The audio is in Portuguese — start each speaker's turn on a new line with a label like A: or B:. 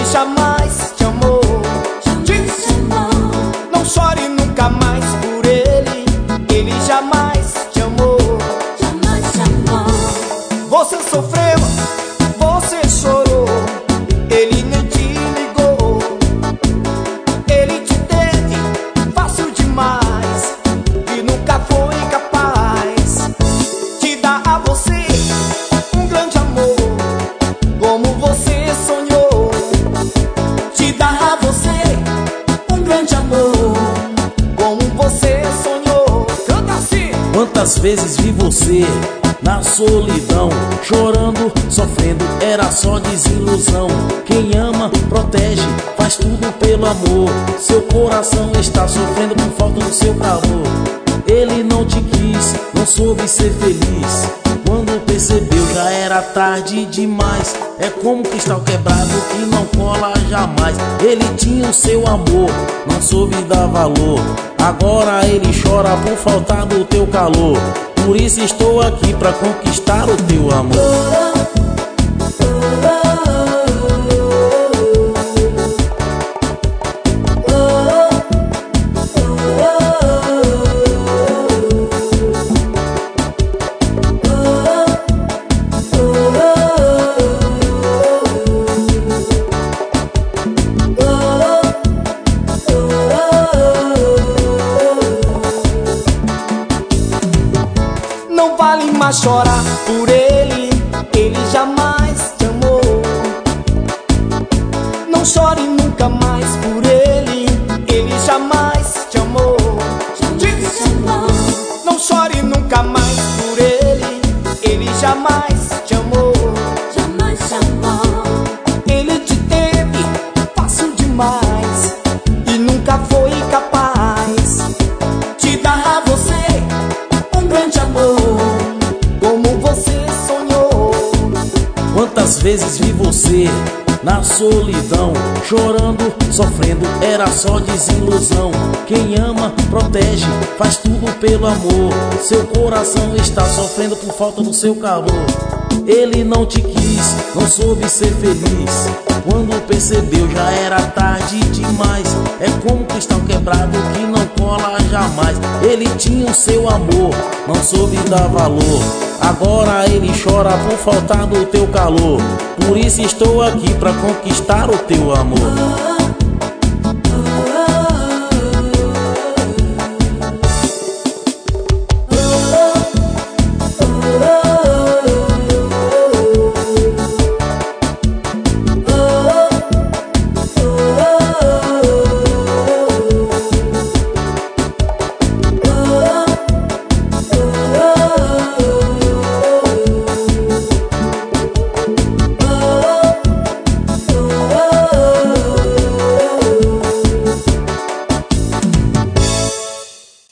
A: Ele jamais te amou. Não chore nunca mais por ele. Ele jamais te amou. Você sofreu, você chorou, ele nem te ligou. Ele te teve fácil demais e nunca foi capaz de dar a você um grande amor como você sonhou. De dar a você um grande amor como você sonhou. Canta assim!
B: Quantas vezes vi você na solidão, chorando, sofrendo, era só desilusão. Quem ama, protege, faz tudo pelo amor. Seu coração está sofrendo por falta do seu calor. Ele não te quis, não soube ser feliz. Quando percebeu já era tarde demais. É como cristal quebrado que não cola jamais. Ele tinha o seu amor, não soube dar valor. Agora ele chora por falta do teu calor. Por isso estou aqui pra conquistar o teu amor.
A: Não vale mais chorar por ele, ele jamais te amou. Não chore nunca mais por ele, ele jamais te amou. Não chore nunca mais por ele, ele jamais te amou. Ele te teve fácil demais e nunca foi capaz de dar a você um grande amor como você sonhou.
B: Quantas vezes vi você na solidão, chorando, sofrendo, era só desilusão. Quem ama, protege, faz tudo pelo amor. Seu coração está sofrendo por falta do seu calor. Ele não te quis, não soube ser feliz. Quando percebeu já era tarde demais. É como cristal quebrado que não cola jamais. Ele tinha o seu amor, não soube dar valor. Agora ele chora por falta do teu calor. Por isso estou aqui pra conquistar o teu amor.